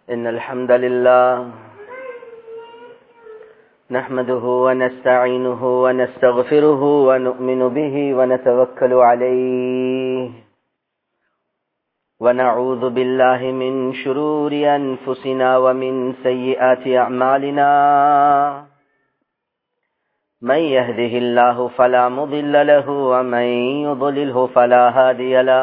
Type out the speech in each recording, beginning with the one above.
إن الحمد لله نحمده ونستعينه ونستغفره ونؤمن به ونتوكل عليه ونعوذ بالله من شرور أنفسنا ومن سيئات أعمالنا من يهده الله فلا مضل له ومن يضلله فلا هادي له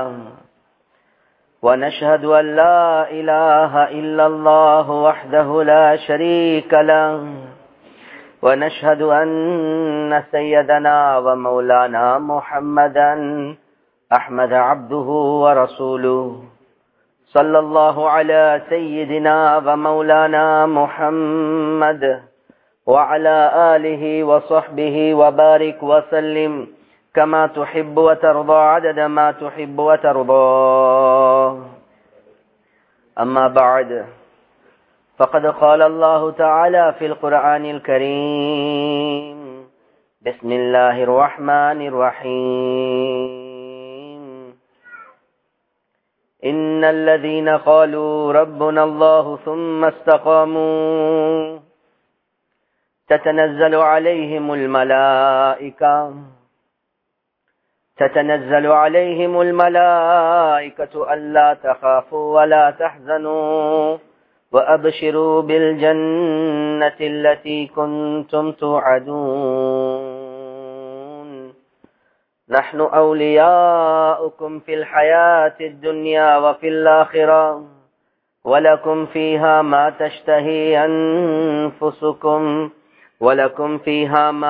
ونشهد أن لا إله إلا الله وحده لا شريك له ونشهد أن سيدنا ومولانا محمدا أحمد عبده ورسوله صلى الله على سيدنا ومولانا محمد وعلى آله وصحبه وبارك وسلم كما تحب وترضى عدد ما تحب وترضى. أما بعد فقد قال الله تعالى في القرآن الكريم بسم الله الرحمن الرحيم إن الذين قالوا ربنا الله ثم استقاموا تتنزل عليهم الملائكة ألا تخافوا ولا تحزنوا وأبشروا بالجنة التي كنتم توعدون نحن أولياؤكم في الحياة الدنيا وفي الآخرة ولكم فيها ما تشتهي أنفسكم ولكم فيها ما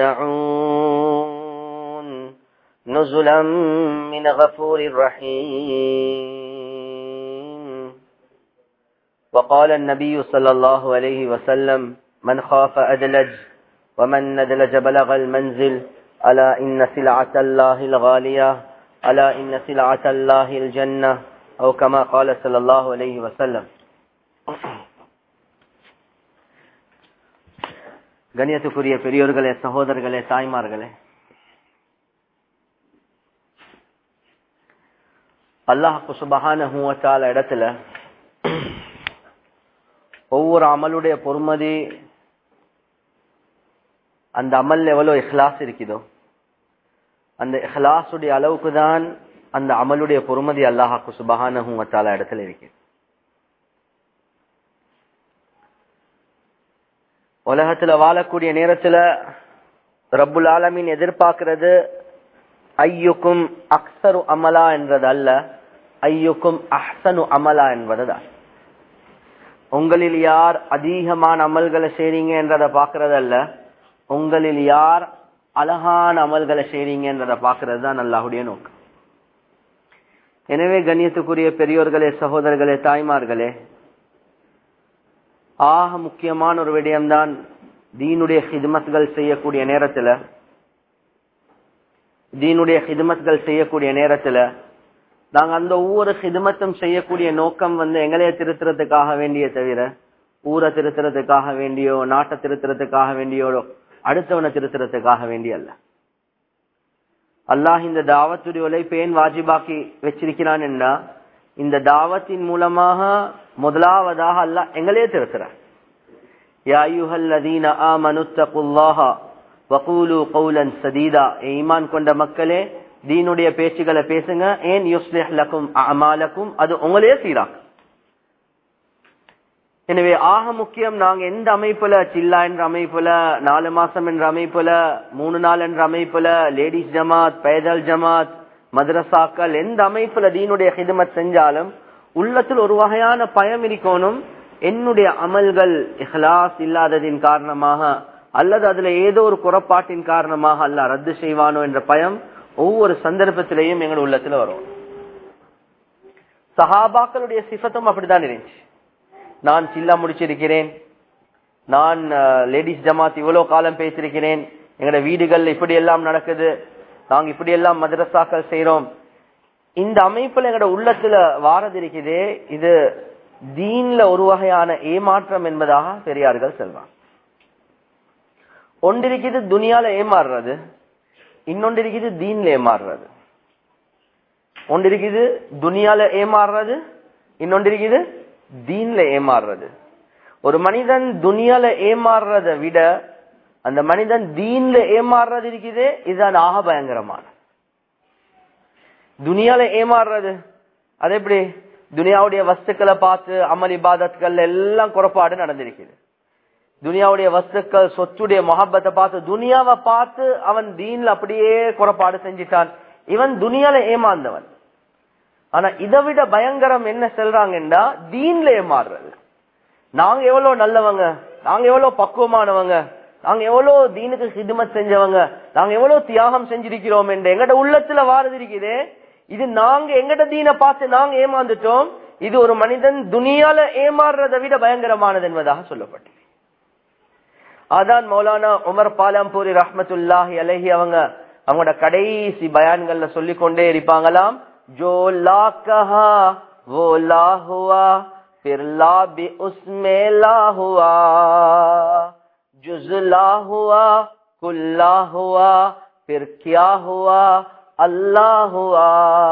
تدعون نزلا من غفور رحيم. وقال النبي صلى الله عليه وسلم من خاف أدلج ومن ندلج بلغ المنزل ألا إن سلعة الله الغالية ألا إن سلعة الله الجنة أو كما قال صلى الله عليه وسلم. கண்ணியத்துக்குரிய பெரியோர்களே, சகோதரர்களே, தாய்மார்களே, அல்லாஹ் சுப்ஹானஹு வ தஆலா இடத்துல ஒவ்வொரு அமலுடைய பொறுமதி, அந்த அமல் எவ்வளவு இஹ்லாஸ் இருக்குதோ அந்த இஹ்லாஸுடைய அளவுக்கு தான் அந்த அமலுடைய பொறுமதி அல்லாஹ் சுப்ஹானஹு வ தஆலா இடத்துல இருக்கு. உலகத்துல வாழக்கூடிய நேரத்துல ரப்புல் ஆலமீன் எதிர்பார்க்கிறது ஐயுக்கும் அக்ஸரு அமலா என்றது அல்ல, ஐயுக்கும் அஹ்சனு அமலா என்பதுதான். உங்களில் யார் அதிகமான அமல்களை செய்றீங்க என்றதை பாக்குறது அல்ல, உங்களில் யார் அழகான அமல்களை செய்றீங்க என்றதை பாக்குறது தான் அல்லாஹ்வுடைய நோக்கம். எனவே கண்ணியத்துக்குரிய பெரியோர்களே, சகோதரர்களே, தாய்மார்களே, ஆக முக்கியமான ஒரு விடயம்தான் தீனுடைய ஹித்மத்கள் செய்யக்கூடிய நேரத்துல நாங்க அந்த ஒவ்வொரு ஹித்மத்தும் செய்யக்கூடிய நோக்கம் எங்களைய திருத்துறதுக்காக வேண்டிய தவிர ஊரை திருத்துறதுக்காக வேண்டியோ நாட்டை திருத்துறதுக்காக வேண்டியோ அடுத்தவனை திருத்துறதுக்காக வேண்டிய அல்ல. அல்லாஹ் இந்த தாவத்துடைய உழைப்பை ஏன் வாஜிபாக்கி வச்சிருக்கிறான் என்றா, இந்த தாவத்தின் மூலமாக முதலாவதாக அல்லாஹ் எங்களே திருத்துறார். யா அய்யுஹல்லதீன ஆமனு தகுல்லாஹ வகூலு கௌலன் சதீதா, ஈமான் கொண்ட மக்களே தீனுடைய பேச்சுகளை பேசுங்க. ஏன் யுஸ்லிஹ் லகும் அமாலகும், அது உங்களே சீராக்கும். எனவே ஆக முக்கியம், நாங்க எந்த அமைப்புல, சில்லா என்ற அமைப்புல, 4 மாசம் என்ற அமைப்புல, 3 நாள் என்ற அமைப்புல, லேடிஸ் ஜமாத், பைதல் ஜமாத், மதரசாக்கள், எந்த அமைப்புல தீனுடைய ஹிதமத் செஞ்சாலும் உள்ளத்தில் ஒரு வகையான பயம் இருக்கணும். என்னுடைய அமல்கள் இஹ்லாஸ் இல்லாததின் காரணமாக அல்லது அதுல ஏதோ ஒரு குறைபாட்டின் காரணமாக அல்லாஹ் ரத்து செய்வானோ என்ற பயம் ஒவ்வொரு சந்தர்ப்பத்திலேயும் எங்கள் உள்ளத்துல வரும். சஹாபாக்களுடைய சிஃபத்தும் அப்படித்தான் இருந்துச்சு. நான் சில்லா முடிச்சிருக்கிறேன், நான் லேடிஸ் ஜமாத் இவ்வளவு காலம் பேசிருக்கிறேன், எங்களோட வீடுகள் இப்படி எல்லாம் நடக்குது, நாங்க இப்படி எல்லாம் மதரசாக்கள் செய்யறோம். இந்த அமைப்புல எங்களோட உள்ளத்துல வாரது இருக்குதே, இது தீன்ல ஒரு வகையான ஏமாற்றம் என்பதாக பெரியார்கள் சொல்வாங்க. ஒன்றிருக்குது துனியால ஏமாறுறது, இன்னொன்று இருக்குது தீன்ல ஏமாறுறது. ஒன்று இருக்குது துனியால ஏமாறுறது, இன்னொன்று இருக்குது தீன்ல ஏமாறுறது. ஒரு மனிதன் துனியால ஏமாறுறதை விட அந்த மனிதன் தீன்ல ஏமாறுறது இருக்குதே, இதுதான் ஆக பயங்கரமான. துனியால ஏமாறுறது அது எப்படி? துனியாவுடைய வஸ்துக்களை பார்த்து அமல் இபாதத்கள் எல்லாம் குறைபாடு நடந்திருக்குது. துனியாவுடைய வஸ்துக்கள் சொத்துடைய மொஹப்பத்தை பார்த்து துனியாவை பார்த்து அவன் தீன்ல அப்படியே குறைபாடு செஞ்சிட்டான். இவன் துனியால ஏமாந்தவன். ஆனா இதை விட பயங்கரம் என்ன சொல்றாங்கன்னா தீன்ல ஏமாறுறது. நாங்க எவ்வளவு நல்லவங்க, நாங்க எவ்வளவு பக்குவமானவங்க, நாங்க எவ்வளவு தீனுக்கு ஹிதுமத் செஞ்சவங்க, நாங்க எவ்வளவு தியாகம் செஞ்சிருக்கிறோம் என்று எங்கட உள்ளத்துல வாரது இருக்குதே, இது நாங்க எங்கட தீனை பார்த்து நாங்க ஏமாந்துட்டோம். இது ஒரு மனிதன் துனியால ஏமாறுறதை விட பயங்கரமானது என்பதாக சொல்லப்பட்டது. அதான் மௌலானா உமர் பாலம்பூரி ரஹ்மத்துல்லாஹி அலைஹி அவங்களோட கடைசி பயான்கள்ல சொல்லிக் கொண்டே இருப்பாங்களாம், ஜோ லா கஹா वो ला हुआ फिर ला भी उसमें ला हुआ जुज ला हुआ कुल ला हुआ फिर क्या हुआ अल्लाह हुआ.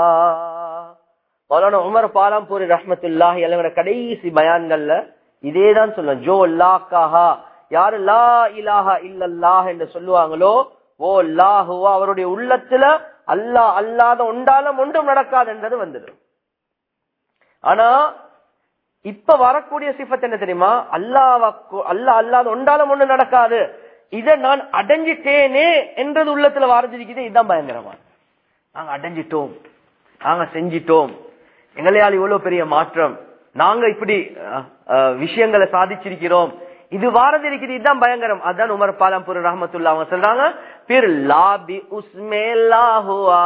மௌலானா உமர் பாலம்பூரி ரஹ்மத்துல்லாஹி அலைஹி கடைசி பயான்கள்ல இதேதான் சொல்லுவாங்க. ஜோ லா கஹா, யாரு லா இலாஹா இல்லல்லாஹ் என்று சொல்லுவாங்களோ, ஓ லாஹுவா, அவருடைய உள்ளத்துல அல்லாஹ் அல்லாத ஒன்றாலும் ஒன்றும் நடக்காது என்றது வந்துடும். ஆனா இப்ப வரக்கூடிய சிஃபத் என்ன தெரியுமா? அல்லாஹ் அல்லாத ஒன்றாலும் ஒண்ணு நடக்காது, இதை நான் அடைஞ்சிட்டேனே என்றது உள்ளத்துல வரஞ்சிருக்குது. இதுதான் பயங்கரமா. நாங்க அடைஞ்சிட்டோம், நாங்க செஞ்சிட்டோம், எங்களையால் இவ்வளவு பெரிய மாற்றம், நாங்க இப்படி விஷயங்களை சாதிச்சிருக்கிறோம், இது வாரது இருக்குது. இதுதான் பயங்கரம். அதான் உமர் பாலம்பூர் ரஹ்மத்துல்லாஹி அவங்க சொல்றாங்க, பிர் லாபி உஸ்மே லாஹுவா,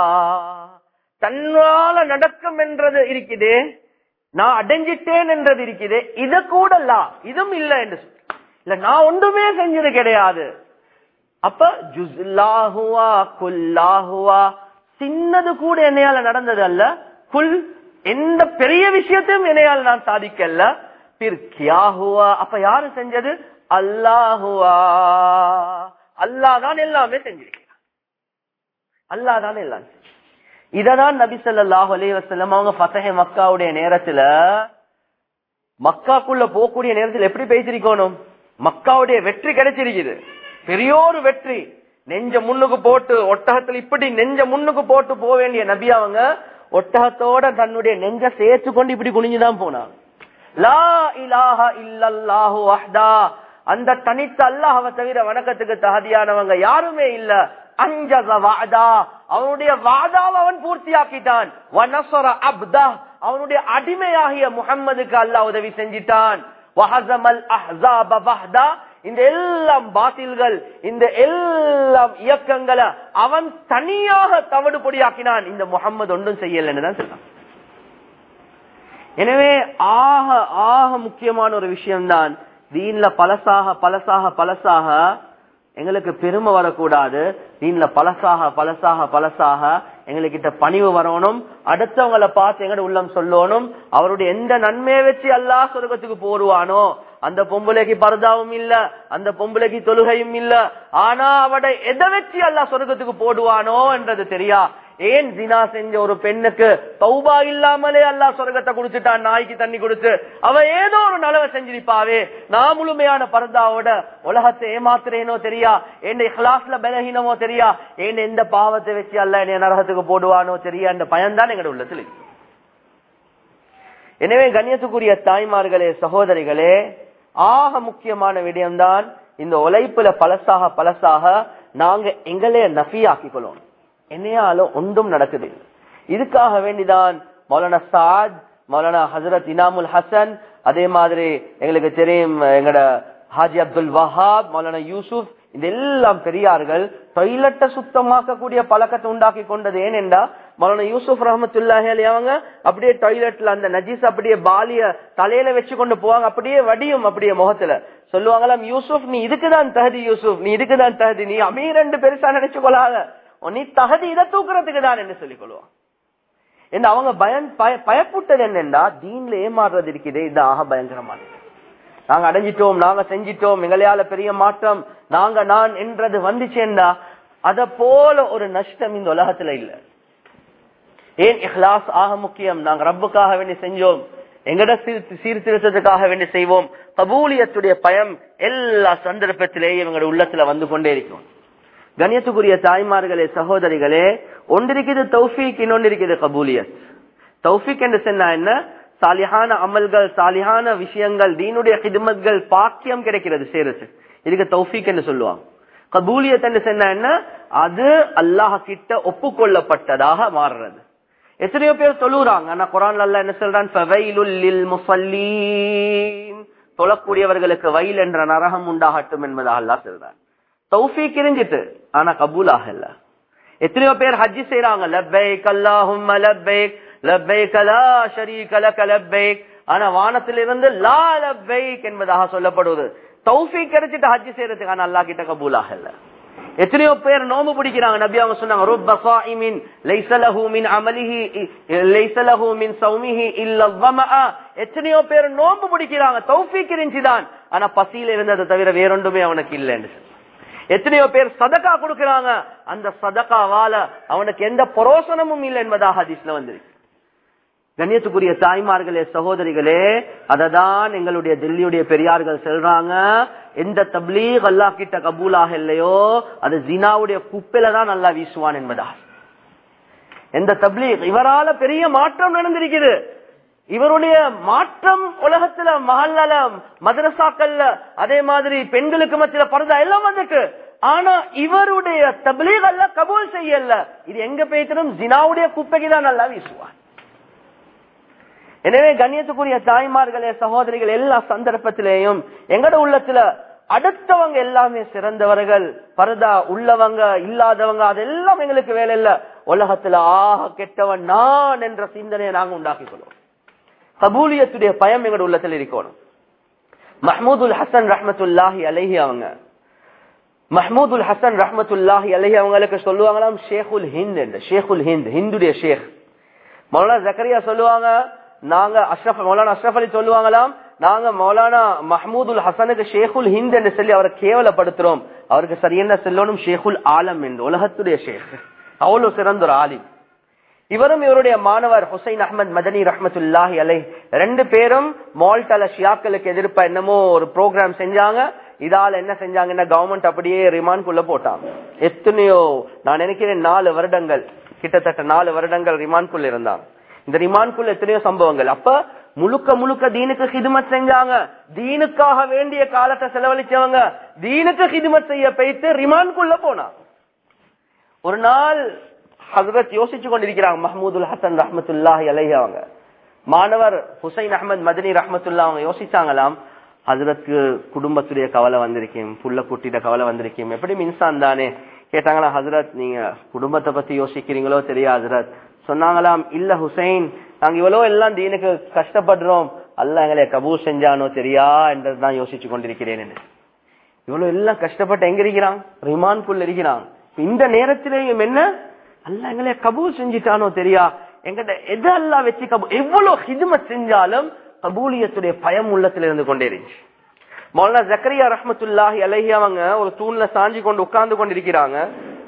தன்னால நடக்கும் என்றது இருக்குது, நான் அடைஞ்சிட்டேன் என்றது இருக்குது, இத கூட இதுவும் இல்ல என்று இல்ல, நான் ஒன்றுமே செஞ்சது கிடையாது. அப்ப ஜுஸ்லாஹுவா குல்லாஹுவா, சின்னது கூட என்னையால நடந்தது அல்ல, குல் எந்த பெரிய விஷயத்தையும் என்னையால் நான் சாதிக்கல. அப்ப யாரு செஞ்சது? அல்லாஹுவா, அல்லாஹ் தான் எல்லாமே செஞ்சிருக்கிறார், அல்லாஹ் தான் எல்லாம். இததான் நபி ஸல்லல்லாஹு அலைஹி வஸல்லம் அவங்க ஃபத்ஹ் மக்காவுடைய நேரத்துல, மக்காக்குள்ள போகக்கூடிய நேரத்தில் எப்படி பேசிருக்கணும்? மக்காவுடைய வெற்றி கிடைச்சிருக்குது, பெரியோரு வெற்றி. நெஞ்ச முன்னுக்கு போட்டு ஒட்டகத்துல இப்படி நெஞ்ச முன்னுக்கு போட்டு போக வேண்டிய நபி அவங்க ஒட்டகத்தோட தன்னுடைய நெஞ்ச சேர்த்து கொண்டு இப்படி குனிஞ்சுதான் போனாங்க. லா இலாஹ இல்லல்லாஹு வஹ்தா, அந்த தனித்த அல்லாஹ்வை தவிர வணக்கத்துக்கு தகுதியானவங்க யாருமே இல்ல. அன்ஜஸ வஅதா, அவனுடைய வாதாவை அவன் பூர்த்தியாக்கிட்டான். வனஸர அப்தா, அவனுடைய அடிமையாகிய முஹம்மதுக்கு அல்லாஹ் உதவி செஞ்சிட்டான். வஹஸமல் அஹ்ஸாப வஹ்தா, இந்த எல்லாம் பாத்தில்கள், இந்த எல்லாம் இயக்கங்களை அவன் தனியாக தவிடு பொடியாக்கினான். இந்த முஹம்மது ஒன்றும் செய்யலன்னு தான் சொன்னான். எனவே ஆக ஆக முக்கியமான ஒரு விஷயம்தான், தீன்ல பலசாக பலசாக பலசாக எங்களுக்கு பெருமை வரக்கூடாது. தீன்ல பலசாக பலசாக பலசாக எங்ககிட்ட பணிவு வரணும். அடுத்தவங்களை பார்த்து எங்கட உள்ளம் சொல்லணும், அவருடைய எந்த நன்மையை வச்சு அல்லாஹ் சொர்க்கத்துக்கு போடுவானோ, அந்த பொம்பளைக்கு பர்தாவும் இல்ல, அந்த பொம்பளைக்கு தொழுகையும் இல்ல, ஆனா அவட எதை வச்சு அல்லாஹ் சொர்க்கத்துக்கு போடுவானோ என்றது தெரியா. ஏன் ஜினா செஞ்ச ஒரு பெண்ணுக்கு தௌபா இல்லாமலே அல்லாஹ் சொர்க்கத்தை கொடுத்துட்டான், நாய்க்கு தண்ணி கொடுத்து. அவ ஏதோ ஒரு நலவை செஞ்சிருப்பாவே, நான் முழுமையான பர்தாவோட உலகத்தை ஏமாத்துறேனோ தெரியா, என் இஹ்லாஸ்ல பலஹீனமோ தெரியா, ஏன் எந்த பாவத்தை வச்சு அல்லாஹ் என்னை நரகத்துக்கு போடுவானோ தெரியா என்ற பயன்தான் எங்கட உள்ளத்துல. எனவே கண்ணியத்துக்குரிய தாய்மார்களே, சகோதரிகளே, ஆக முக்கியமான விடயம்தான் இந்த உழைப்புல பலசாக பலசாக நாங்க எங்களே நஃபியாக்கிக் கொள்ளணும். என்னையாலும் ஒன்றும் நடக்குது. இதுக்காக வேண்டிதான் மௌலானா சாத், மௌலானா ஹசரத் இனாமுல் ஹசன், அதே மாதிரி எங்களுக்கு தெரியும் எங்கட ஹாஜி அப்துல் வஹாப், மௌலானா யூசுப், இதெல்லாம் பெரியார்கள் டாய்லெட்டை சுத்தமாக்கக்கூடிய பழக்கத்தை உண்டாக்கி கொண்டது. ஏனென்றா மௌலானா யூசுப் ரஹ்மத்துல்லாஹி அலைஹி அவங்க அப்படியே டாய்லெட்ல அந்த நஜீஸ் அப்படியே பாலிய தலையில வச்சு கொண்டு போவாங்க, அப்படியே வடியும் அப்படியே முகத்துல. சொல்லுவாங்களாம், யூசுப் நீ இதுக்குதான் தகுதி, யூசுப் நீ இதுக்குதான் தகுதி, நீ அமீர் என்று பெருசா நினைச்சு கொள்ளாத, நீ தகுதி இதை தூக்குறதுக்கு தான் என்று சொல்லிக் கொள்வான். என்று அவங்க பயப்பட்டது என்னென்றா தீன்ல ஏமாறுறது இருக்குதே, இது ஆக பயங்கரமானது. நாங்க அடைஞ்சிட்டோம், நாங்க செஞ்சிட்டோம், எங்களையால பெரிய மாற்றம், நாங்க நான் என்றது வந்துச்சேன்னா அத போல ஒரு நஷ்டம் இந்த உலகத்துல இல்ல. ஏன் இஹ்லாஸ் ஆக முக்கியம். நாங்க ரப்புக்காக வேண்டி செஞ்சோம், எங்கட சீர்திருத்தத்துக்காக வேண்டி செய்வோம். கபூலியத்துடைய பயம் எல்லா சந்தர்ப்பத்திலேயும் எங்களுடைய உள்ளத்துல வந்து கொண்டே இருக்கும். கண்ணியத்துக்குரிய தாய்மார்களே, சகோதரிகளே, ஒன்றிருக்கிறது தௌஃபீக், இன்னொன்று இருக்குது கபூலியத். தௌஃபீக் என்று சொன்னா என்ன? சாலிஹான அமல்கள், சாலிஹான விஷயங்கள், தீனுடைய ஹிதுமத்கள், பாக்கியம் கிடைக்கிறது சேருது, இதுக்கு தௌஃபீக் என்று சொல்லுவாங்க. கபூலியத் என்று சொன்னா என்ன? அது அல்லாஹ் கிட்ட ஒப்புக்கொள்ளப்பட்டதாக மாறுறது. எத்தனையோ பேர் சொல்லுறாங்க, ஆனா குர்ஆன்ல அல்லாஹ் என்ன சொல்றான்? ஃபவைலுல் லில் முஸல்லீன், தொழக்கூடியவர்களுக்கு வயல் என்ற நரகம் உண்டாகட்டும் என்பதாக அல்லாஹ் சொல்றான். தௌஃபீக் இருந்துட்டு ஆனா கபூல் ஆகல. எத்தனையோ பேர் ஹஜ் செய்யறாங்க, லப்பைக் அல்லாஹும்ம லப்பைக் லப்பைக் லா ஷரீக லக லப்பைக், ஆனா வானத்திலிருந்து லா லப்பைக் என்பதாக சொல்லப்படுவது. தௌஃபீக் கிடைச்சிட்டு ஹஜ் செய்யறதுக்கு ஆனா அல்லாஹ் கிட்ட கபூல் ஆகல. எத்தனையோ பேர் நோம்பு பிடிக்கிறாங்க, நபி அவங்க சொன்னாங்க, ருப்ப ஸாயிமின் லைஸ லஹு மின் அமலிஹி லைஸ லஹு மின் ஸௌமிஹி இல்லா ظمأ. எத்தனையோ பேர் நோம்பு பிடிக்கிறாங்க, தௌஃபீக் இருந்துதான், ஆனா பசியில இருந்ததை தவிர வேறொன்றுமே அவனுக்கு இல்லைன்னு. எத்தனையோ பேர் சதகா கொடுக்கிறாங்க, அந்த சதகாவால அவனுக்கு எந்த பரோசனமும் இல்லை என்பதாக ஹதீஸ்ல வந்திருக்கு. கண்ணியத்துக்குரிய தாய்மார்களே, சகோதரிகளே, அததான் எங்களுடைய தில்லியுடைய பெரியார்கள் சொல்றாங்க, எந்த தப்லீக் அல்லாஹ் கிட்ட கபூலாக இல்லையோ அது ஜினாவுடைய குப்பையில தான் அல்லாஹ் வீசுவான் என்பதா. எந்த தப்லீக், இவரால பெரிய மாற்றம் நடந்திருக்குது, இவருடைய மாற்றம் உலகத்துல மஹல்லால மதரசாக்கள்ல அதே மாதிரி பெண்களுக்கு மத்தியில பரதா எல்லாம் வந்துட்டு, ஆனா இவருடைய தப்லீக் அல்லாஹ் கபூல் செய்யல. இது எங்க பேசினும் ஜினாவுடைய குப்பைக்கு தான் அல்லாஹ் வீசுவான். எனவே கண்ணியத்துக்குரிய தாய்மார்களே, சகோதரிகள், எல்லா சந்தர்ப்பத்திலேயும் எங்கட உள்ளத்துல அடுத்தவங்க எல்லாமே சிறந்தவர்கள், பரதா உள்ளவங்க இல்லாதவங்க அதெல்லாம் எங்களுக்கு வேலை இல்ல. உலகத்துல ஆக கெட்டவன் நான் என்ற சிந்தனையை நாங்க உண்டாக்கிக் கொள்வோம். கபூலியத்துடைய பயம் எங்கட உள்ளத்துல இருக்கணும். மஹ்மூதுல் ஹசன் ரஹ்மத்துல்லாஹி அலைஹி அவங்க மஹ்மூதுல் ஹசன் ரஹ்மத்துல்லாஹி அலைஹி அவங்களுக்கு சொல்லுவாங்களாம் ஷேகுல் ஹிந்த் என்று. ஷேகுல் ஹிந்த், ஹிந்துடைய ஷேக். மௌலானா ஜக்கரியா சொல்லுவாங்க, நாங்க மௌலானா அஷ்ரஃப் அலி சொல்லுவாங்களாம், நாங்க மௌலானா மஹ்மூதுல் ஹசனுக்கு ஷேகுல் ஹிந்த் என்று சொல்லி அவரை கேவலப்படுத்துறோம். அவருக்கு சரியான சொல்லணும் ஷேகுல் ஆலம் என்று, உலகத்துடைய ஷேக். அவ்வளவு சிறந்த ஒரு ஆலிம். இவரும் இவருடைய மாணவர் ஹுசைன் அஹ்மத் மதனி ரஹ்மத்துல்லாஹி அலைஹி ரெண்டு பேரும் மால்டால ஷியாக்களுக்கு எதிர்ப்பா என்னமோ ஒரு ப்ரோக்ராம் செஞ்சாங்க. இதால என்ன செஞ்சாங்கன்னா கவர்மெண்ட் அப்படியே ரிமாண்ட்குள்ள போட்டாங்க. எத்தனையோ, நான் நினைக்கிறேன் 4 வருடங்கள், கிட்டத்தட்ட 4 வருடங்கள் ரிமாண்ட்குள்ள இருந்தாங்க. இந்த ரிமாண்ட்குள்ள எத்தனையோ சம்பவங்கள். அப்ப முழுக்க முழுக்க தீனுக்கு ஹிதுமத் செஞ்சாங்க, தீனுக்காக வேண்டிய காலத்தை செலவழிச்சவங்க, தீனுக்கு ஹிதுமத் செய்ய போயிட்டு ரிமாண்ட்குள்ள போனாங்க. ஒரு நாள் ஹஜ்ரத் யோசிச்சு கொண்டிருக்கிறாங்க, மஹ்மூதுல் ஹசன் ரஹ்மத்துல்லாஹி அலைஹி அவங்க மாணவர் ஹுசைன் அஹ்மத் மதனி ரஹ்மத்துல்லாஹி அவங்க யோசிச்சாங்களாம், ஹஜ்ரத்துக்கு குடும்பத்துடைய கவலை வந்திருக்கேன், புள்ள குட்டிட கவலை வந்திருக்கேன், எப்படி இன்சான் தானே. கேட்டாங்களா, ஹஜ்ரத் நீங்க குடும்பத்தை பத்தி யோசிக்கிறீங்களோ தெரியா ஹஜ்ரத். சொன்னாங்களாம், இல்ல ஹுசைன், நாங்க இவ்வளவு எல்லாம் தீனுக்கு கஷ்டப்படுறோம், அல்லாஹ் எங்களை கபூல் செஞ்சானோ தெரியா என்றதுதான் யோசிச்சு கொண்டிருக்கிறேன். இவ்வளவு எல்லாம் கஷ்டப்பட்டு எங்க இருக்கிறான்? ரிமாண்ட்குள்ள இருக்கிறான். இந்த நேரத்திலேயும் என்ன, அல்லாஹ் எங்களை கபூல் செஞ்சிட்டானோ தெரியா, எங்கிட்ட எது அல்லாஹ் வச்சு கபூல், எவ்வளவு ஹிதுமத் செஞ்சாலும் கபூலியத்துடைய பயம் உள்ளத்துல இருந்து கொண்டே இருந்துச்சு. மௌலானா ஜக்கரியா ரஹ்மத்துல்லாஹி அலைஹி அவங்க ஒரு தூண்ல சாஞ்சி கொண்டு உட்கார்ந்து கொண்டிருக்கிறாங்க.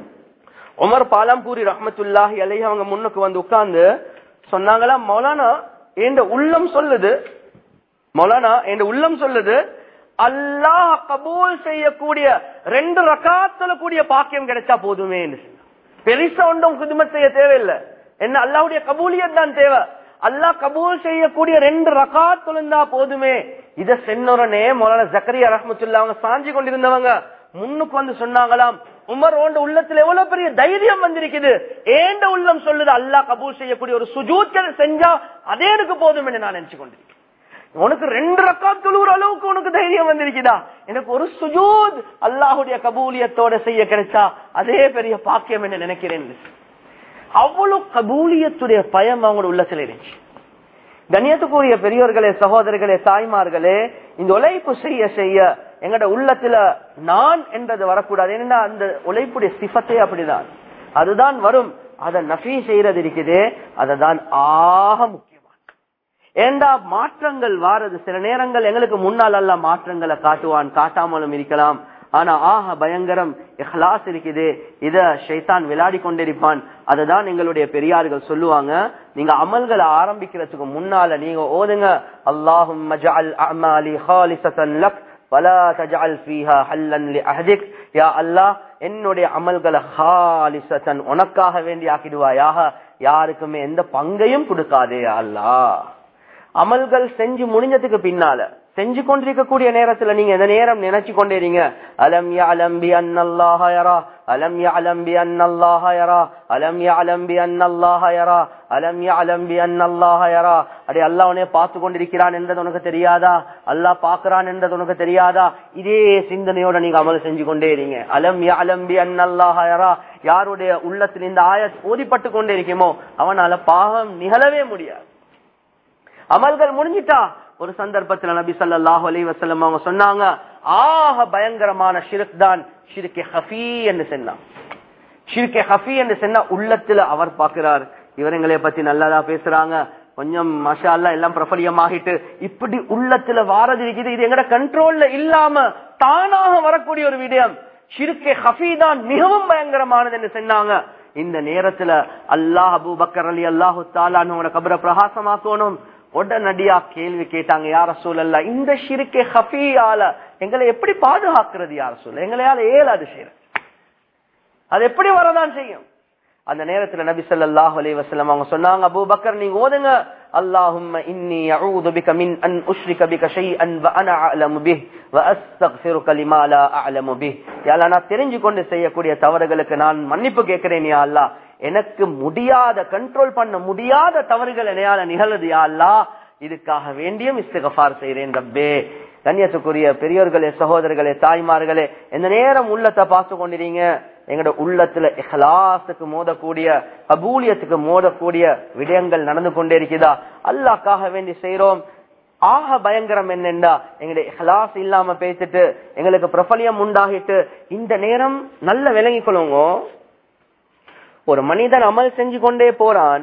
உமர் பாலம்பூரி ரஹ்மத்துல்லாஹி அலைஹி அவங்க முன்னுக்கு வந்து உட்கார்ந்து சொன்னாங்களா, மௌலானா என் உள்ளம் சொல்லுது, மௌலானா என் உள்ளம் சொல்லுது, அல்லாஹ் கபூல் செய்யக்கூடிய 2 ரக்காத்துல கூடிய பாக்கியம் கிடைச்சா போதுமே. பெருசா ஒன்றும் ஹிதுமத் செய்ய தேவையில்லை, என்ன அல்லாஹ்வுடைய கபூலியத் தான் தேவை. அல்லாஹ் கபூல் செய்யக்கூடிய 2 ரக்காத் தொழுந்தா போதுமே. இத சென்னோரனே மௌலானா ஜக்கரியா ரஹ்மத்துல்லாஹி அவங்க சாஞ்சி கொண்டிருந்தவங்க முன்னுக்கு வந்து சொன்னாங்களாம், உமர் ஓண்ட உள்ளத்துல எவ்வளவு பெரிய தைரியம் வந்திருக்குது, ஏண்ட உள்ளம் சொல்லுது அல்லாஹ் கபூல் செய்யக்கூடிய ஒரு சுஜூத் செஞ்சா அதே எனக்கு போதும் என்று நான் நினைச்சு கொண்டிருக்கேன். உனக்கு 2 ரக்காத் தொழுகிற அளவுக்கு உனக்கு தைரியம் வந்திருக்குதா, எனக்கு ஒரு சுஜூத் அல்லாஹுடைய கபூலியத்தோட செய்ய கிடைச்சா அதே பெரிய பாக்கியம் என்று நினைக்கிறேன். அவ்வளவு கபூலியத்துடைய பயம் அவங்களோட உள்ளத்துல இருந்துச்சு. கண்ணியத்துக்குரிய பெரியோர்களே, சகோதரர்களே, தாய்மார்களே, இந்த உழைப்பு செய்ய செய்ய எங்கட உள்ளத்துல நான் என்றது வரக்கூடாது. ஏன்னா அந்த உழைப்புடைய சிஃபத்தே அப்படிதான், அதுதான் வரும். அதை நஃபி செய்யறது இருக்குது, அததான் ஆக முக்கியமான. ஏண்டா மாற்றங்கள் வாரது சில நேரங்கள் எங்களுக்கு முன்னால் எல்லாம் மாற்றங்களை காட்டுவான், காட்டாமலும் இருக்கலாம். ஆனா ஆஹா பயங்கரம் இஹ்லாஸ் இருக்குது. இத ஷைத்தான் விளையாடி கொண்டிருப்பான். அததான் எங்களுடைய பெரியார்கள் சொல்லுவாங்க, நீங்க அமல்களை ஆரம்பிக்கிறதுக்கு முன்னால நீங்க ஓதுங்க, அல்லாஹும்ம ஜஅல் அஅமாலி ஹாலிஸத்தன் லக் வலா தஜஅல் ஃபீஹா ஹல்லன் லிஅஹதிக். யா அல்லாஹ், என்னுடைய அமல்களை ஹாலிஸத்தன் உனக்காக வேண்டி ஆக்கிடுவாயாக, யாருக்குமே எந்த பங்கையும் கொடுக்காதே யா அல்லாஹ். அமல்கள் செஞ்சு முடிஞ்சதுக்கு பின்னால, செஞ்சு கொண்டிருக்கக்கூடிய நேரத்துல நீங்க எந்த நேரம் நினைச்சு கொண்டேறீங்க, அலம் யஅலம் பி அன்னல்லாஹ யரா, அலம் யஅலம் பி அன்னல்லாஹ யரா, அலம் யஅலம் பி அன்னல்லாஹ யரா, அலம் யஅலம் பி அன்னல்லாஹ யரா. அடே அல்லாஹ் உன்னை பார்த்து கொண்டிருக்கிறான் என்றது உனக்கு தெரியாதா, அல்லாஹ் பார்க்கிறான் என்றது உனக்கு தெரியாதா? இதே சிந்தனையோட நீங்க அமல் செஞ்சு கொண்டே இருங்க. அலம் யஅலம் பி அன்னல்லாஹ யரா, யாருடைய உள்ளத்தில் இந்த ஆயத் ஓதிப்பட்டு கொண்டே இருக்குமோ அவனால பாவம் நிகழவே முடியாது. அமல்கள் முடிஞ்சிட்டா ஒரு சந்தர்ப்பத்துல நபி ஸல்லல்லாஹு அலைஹி வஸல்லம் அவங்க சொன்னாங்க, ஆக பயங்கரமான ஷிர்க் தான் ஷிர்கே ஹஃபீ என்று சொன்னாங்க. ஷிர்கே ஹஃபீ என்று சொன்னா உள்ளத்துல அவர் பார்க்கிறார், இவங்களை பத்தி நல்லதா பேசுறாங்க, கொஞ்சம் மாஷா அல்லாஹ் எல்லாம் பிரபலியமாகிட்டு இப்படி உள்ளத்துல வாரது இருக்குது. இது எங்கட கண்ட்ரோல்ல இல்லாம தானாக வரக்கூடிய ஒரு விடயம். ஷிர்கே ஹஃபீ தான் மிகவும் பயங்கரமானது என்று சொன்னாங்க. இந்த நேரத்துல அல்லாஹ் அபூபக்கர் ரலியல்லாஹு தஆலா அன்ஹு கபர பிரகாசமாக்கணும். உடனடியா கேள்வி கேட்டாங்க, யா ரசூலல்லாஹ், இந்த ஷிர்கே ஹஃபீயால எங்களை எப்படி பாதுகாக்கிறது யா ரசூல்? எங்களையால ஏலாது செய்யறது, அது எப்படி வரதான் செய்யும்? அந்த நேரத்துல நபி ஸல்லல்லாஹு அலைஹி வஸல்லம் அவங்க சொன்னாங்க, அபூபக்கர் நீங்க ஓதுங்க, அல்லாஹும்ம இன்னி அஊது பிக மின் அன் உஷ்ரிக பிக ஷைஅன் வ அனா அஅலமு பிஹ் வ அஸ்தக்ஃபிருக லிமா லா அஅலமு பிஹ். யா அல்லாஹ், நான் தெரிஞ்சு கொண்டு செய்யக்கூடிய தவறுகளுக்கு நான் மன்னிப்பு கேட்கிறேன் யா அல்லாஹ். எனக்கு முடியாத, கண்ட்ரோல் பண்ண முடியாத தவறுகள் என்னையால நிகழுது யா அல்லாஹ், இதுக்காக வேண்டியும் இஸ்திக்ஃபார் செய்றேன் ரப்பே. கண்ணியத்துக்குரிய பெரியோர்களே, சகோதரர்களே, தாய்மார்களே, இந்த நேரம் உள்ளத்தை பார்த்து கொண்டிருங்க. எங்களோட உள்ளத்துல இஹ்லாஸுக்கு மோதக்கூடிய, கபூலியத்துக்கு மோதக்கூடிய விடயங்கள் நடந்து கொண்டே இருக்குதா? அல்லாஹ்க்காக வேண்டி செய்யறோம். ஆக பயங்கரம் என்னென்றா, எங்களுடைய இஹ்லாஸ் இல்லாம பேசிட்டு எங்களுக்கு பிரபலியம் உண்டாகிட்டு, இந்த நேரம் நல்ல விளங்கிக் கொள்ளுங்க. ஒரு மனிதன் அமல் செஞ்சு கொண்டே போறான்.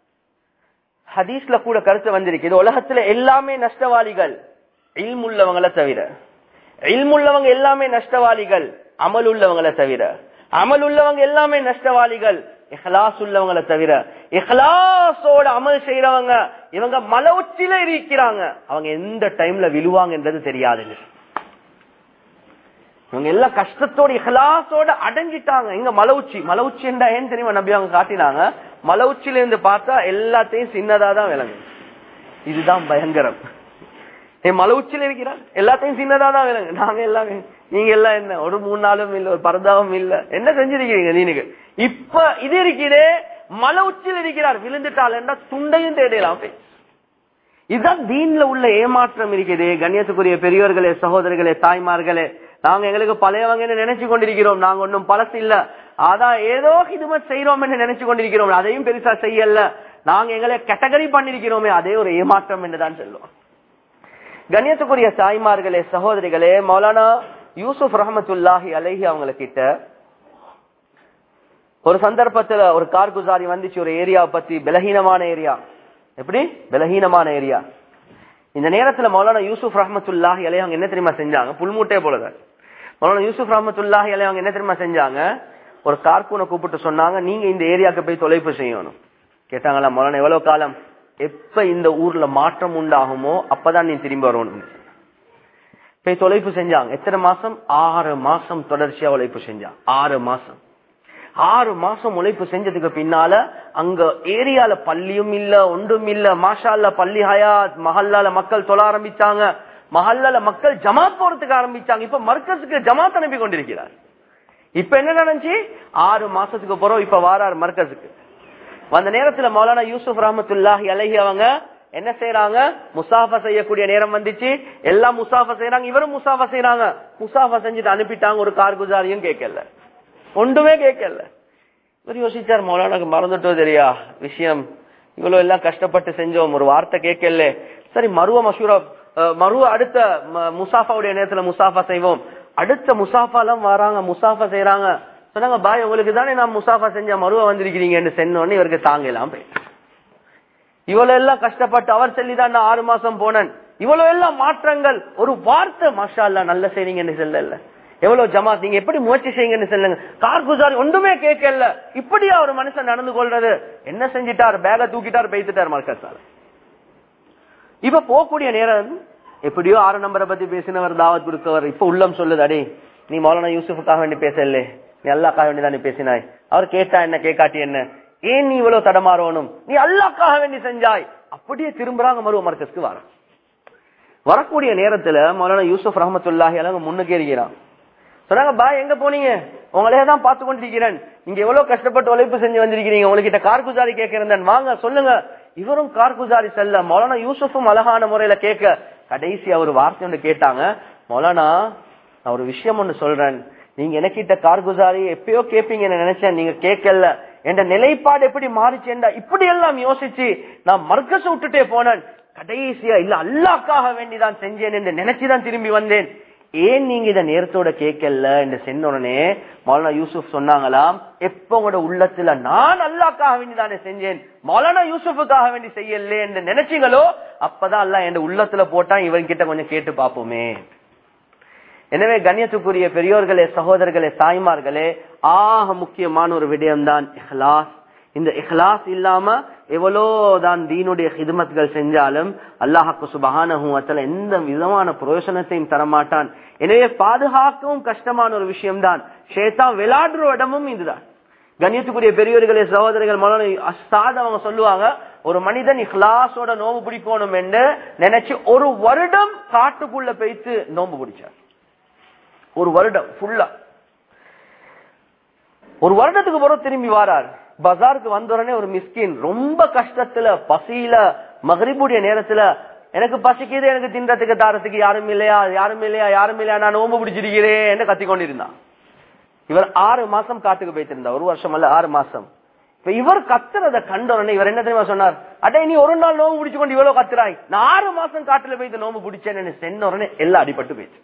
ஹதீஸ்ல கூட கருத்து வந்திருக்கு, உலகத்துல எல்லாமே நஷ்டவாளிகள் இல்ம் உள்ளவங்களை தவிர. இல்ம் உள்ளவங்க எல்லாமே நஷ்டவாளிகள் அமல் உள்ளவங்களை தவிர. அமல் உள்ளவங்க எல்லாமே நஷ்டவாளிகள் இஹ்லாஸ் உள்ளவங்களை தவிர. இஹ்லாஸோட அமல் செய்யறவங்க இவங்க மலை உச்சியில இருக்கிறாங்க, அவங்க எந்த டைம்ல விழுவாங்கன்றது தெரியாது. இவங்க எல்லாம் கஷ்டத்தோட இஹ்லாஸோட அடைஞ்சிட்டாங்க. இங்க மலை உச்சி, மலை உச்சி என்றா ஏன் தெரியுமா நபி அவங்க காட்டினாங்க? மலை உச்சியில இருந்து பார்த்தா எல்லாத்தையும் சின்னதா தான் விளங்கும். இதுதான் பயங்கரம். மலை உச்சியில இருக்கிறான், எல்லாத்தையும் சின்னதா தான் விளங்கு. நாங்க எல்லாமே, நீங்க எல்லாம் என்ன ஒரு 3 நாளும் இல்ல, ஒரு பரதாவும் இல்ல, என்ன செஞ்சிருக்கீங்க நீங்க? இப்ப இது இருக்கிறே மலை உச்சியில் இருக்கிறார், விழுந்துட்டால் என்றா துண்டையும் தேடலாம். இதுதான் தீன்ல உள்ள ஏமாற்றம் இருக்குது. கண்ணியத்துக்குரிய பெரியோர்களே, சகோதரர்களே, தாய்மார்களே, நாங்க எங்களுக்கு பழையவங்க நினைச்சு கொண்டிருக்கிறோம். நாங்க ஒன்னும் பழசு இல்ல, அதான் ஏதோ ஹிதுமத் செய்யறோம் என்று நினைச்சு கொண்டிருக்கிறோம். அதையும் பெருசா செய்யல, நாங்க எங்களை கேட்டகரி பண்ணிருக்கிறோமே, அதே ஒரு ஏமாற்றம் என்றுதான் சொல்லுவோம். கண்ணியத்துக்குரிய தாய்மார்களே, சகோதரிகளே, மௌலானா யூசுப் ரஹ்மத்துல்லாஹி அலைஹி அவங்க கிட்ட ஒரு சந்தர்ப்பத்துல ஒரு கார்குசாரி வந்துச்சு, ஒரு ஏரியாவை பத்தி, பலஹீனமான ஏரியா. எப்படி பலஹீனமான ஏரியா? இந்த நேரத்துல மௌலானா யூசுப் ரஹ்மத்துல்லாஹி அலைஹி அவங்க என்ன தெரியுமா செஞ்சாங்க? புல்மூட்டே போலதான். மௌலானா யூசுப் ரஹ்மத்துல்லாஹி அலைஹி அவங்க என்ன தெரியுமா செஞ்சாங்க? ஒரு கார்கூனை கூப்பிட்டு சொன்னாங்க, நீங்க இந்த ஏரியாவுக்கு போய் தொலைப்பு செய்யணும். கேட்டாங்களா, மௌலானா எவ்வளவு காலம்? எப்ப இந்த ஊர்ல மாற்றம் உண்டாகுமோ அப்பதான் நீ திரும்பி வரணும். போய் தொலைப்பு செஞ்சாங்க. எத்தனை மாசம்? 6 மாசம் தொடர்ச்சியா உழைப்பு செஞ்சாங்க. 6 மாசம். 6 மாசம் உழைப்பு செஞ்சதுக்கு பின்னால அங்க ஏரியால பள்ளியும் இல்ல, ஒன்றும் இல்ல. மாஷா அல்லாஹ், பள்ளி ஹயாத், மஹல்லால மக்கள் தொழ ஆரம்பிச்சாங்க. மஹல்லால மக்கள் ஜமாத் போறதுக்கு ஆரம்பிச்சாங்க. இப்ப மர்கஸுக்கு ஜமாத் அனுப்பி கொண்டிருக்கிறார். இப்ப என்ன நடந்துச்சு? 6 மாசத்துக்கு போறோம், இப்ப வாரார் மர்கஸுக்கு. அந்த நேரத்துல மௌலானா யூசுப் ரஹ்மத்துல்லாஹி அலைஹி அவங்க என்ன செய்யறாங்க? முசாஃபா செய்யக்கூடிய நேரம் வந்துச்சு. எல்லாம் முசாஃபா செய்யறாங்க, இவரும் முசாஃபா செய்யறாங்க. முசாஃபா செஞ்சுட்டு அனுப்பிட்டாங்க. ஒரு கார்குசாரியும் கேட்கல, ஒன்றுமே கேட்கல. இவர் யோசிச்சார், மௌலானாக்கு மறந்துட்டோ தெரியா விஷயம், இவ்வளவு எல்லாம் கஷ்டப்பட்டு செஞ்சோம், ஒரு வார்த்தை கேட்கல. சரி, மருவ அடுத்த முசாஃபாவுடைய நேரத்துல முசாஃபா செய்வோம். அடுத்த முசாஃபா எல்லாம் வராங்க, முசாஃபா செய்யறாங்க. சொன்னாங்க, பாய் உங்களுக்கு தானே நான் முசாஃபா செஞ்ச, மருவ வந்திருக்கிறீங்கன்னு சொன்னோன்னு இவருக்கு தாங்கலாம். இவ்வளவு எல்லாம் கஷ்டப்பட்டு அவர் சொல்லிதான் நான் 6 மாசம் போனேன். இவ்வளவு எல்லாம் மாற்றங்கள், ஒரு வார்த்தை மாஷா அல்லாஹ் நல்ல செய்றீங்கன்னு சொல்லல. எவ்வளவு ஜமாத் நீங்க எப்படி முயற்சி செய்யுங்கன்னு சொல்லுங்க. கார்குசாரி ஒன்றுமே கேட்கல. இப்படியா ஒரு மனுஷன் நடந்து கொள்றது? என்ன செஞ்சிட்டார்? பேக தூக்கிட்டார், பேசிட்டார் மர்கஸால. இப்ப போகக்கூடிய நேரம் எப்படியோ 6 நம்பரை பத்தி பேசினவர், தாவத் கொடுத்தவர். இப்ப உள்ளம் சொல்லுது, அடே நீ மௌலானா யூசுஃபுக்காக வேண்டி பேசல, நீ அல்லாஹ்க்காக வேண்டி தானே பேசினாய். அவர் கேட்டா என்ன கேட்காட்டி என்ன, ஏன் நீ இவ்வளவு தடமாறணும், நீ அல்லாஹ்க்காக வேண்டி செஞ்சாய். அப்படியே திரும்புறாங்க மருவ மர்கஸ்க்கு வர. வரக்கூடிய நேரத்துல மௌலானா யூசுப் ரஹ்மத்துல்லாஹி அலைஹி முன்னுக்கு இருக்கிறான். சொன்னாங்க, பா எங்க போனீங்க? உங்களே தான் பார்த்து கொண்டிருக்கிறேன். நீங்க எவ்வளவு கஷ்டப்பட்டு உழைப்பு செஞ்சு வந்திருக்கிறீங்க, உங்ககிட்ட கார்குசாரி கேட்கிறேன், வாங்க சொல்லுங்க. இவரும் கார்குசாரி செல்ல, மௌலானா யூசுஃபும் அழகான முறையில கேட்க, கடைசி அவர் வார்த்தை ஒன்று கேட்டாங்க, மௌலானா நான் ஒரு விஷயம் ஒண்ணு சொல்றேன், நீங்க எனக்கிட்ட கார்குசாரி எப்பயோ கேட்பீங்கன்னு நினைச்சேன், நீங்க கேட்கல. என்ற நிலைப்பாடு எப்படி மாறிச்சேன்டா இப்படி எல்லாம் யோசிச்சு நான் மர்கஸ விட்டுட்டே போனேன். கடைசியா இல்ல அல்லாஹ்க்காக வேண்டிதான் செஞ்சேன் என்று நினைச்சுதான் திரும்பி வந்தேன். ஏன் நீங்க இத நேரத்தோட கேட்கல என்று சொன்ன உடனே மௌலானா யூசுப் சொன்னாங்களாம், எப்ப உங்களோட உள்ளத்துல நான் அல்லாஹ்க்காக வேண்டிதானே செஞ்சேன், மௌலானா யூசுஃபுக்காக வேண்டி செய்யல என்று நினைச்சீங்களோ அப்பதான் அல்லாஹ் என் உள்ளத்துல போட்டா இவன்கிட்ட கொஞ்சம் கேட்டு பாப்போமே. எனவே கண்ணியத்துக்குரிய பெரியோர்களே, சகோதரர்களே, தாய்மார்களே, ஆக முக்கியமான ஒரு விடயம்தான் இஹ்லாஸ். இந்த இஹ்லாஸ் இல்லாம எவ்வளவுதான் தீனுடைய ஹிதமத்கள் செஞ்சாலும் அல்லாஹ்வுக்கு சுப்ஹானஹு வ தஆலா எந்த விதமான பிரயோஜனத்தையும் தரமாட்டான். எனவே பாதுகாக்கவும் கஷ்டமான ஒரு விஷயம்தான். ஷைத்தான் விளையாடுற இடமும் இதுதான். கண்ணியத்துக்குரிய பெரியோர்களே, சகோதரர்கள், மௌலானா அஸ்தாத் அவங்க சொல்லுவாங்க, ஒரு மனிதன் இஹ்லாஸோட நோம்பு பிடிக்கணும் என்று நினைச்சு 1 வருடம் காட்டுக்குள்ள போய்த்து நோம்பு பிடிச்சார். 1 வருடம் ஃபுல்லா. 1 வருடத்துக்கு பிறகு திரும்பி வாரார். பஜாருக்கு வந்த உடனே ஒரு மிஸ்கின் ரொம்ப கஷ்டத்துல, பசியில, மகரிபுடைய நேரத்துல, எனக்கு பசிக்குது, எனக்கு தின்றதுக்கு தாரத்துக்கு யாரும் இல்லையா, யாரும் இல்லையா, யாரும் இல்லையா, நான் நோம்பு பிடிச்சிருக்கிறேன் என்று கத்திக்கொண்டிருந்தான். இவர் 6 மாசம் காட்டுக்கு போயிட்டு 1 வருஷம் அல்ல 6 மாசம். இப்ப இவர் கத்துறத கண்ட உடனே இவர் என்ன தெரியுமா சொன்னார், அடே நீ ஒரு நாள் நோம்பு பிடிச்சு கொண்டு இவ்வளவு கத்துறாய், நான் 6 மாசம் காட்டுல போயிட்டு நோம்பு பிடிச்சேன்னு சென்ன உடனே எல்லாம் அடிபட்டு போயிட்டு.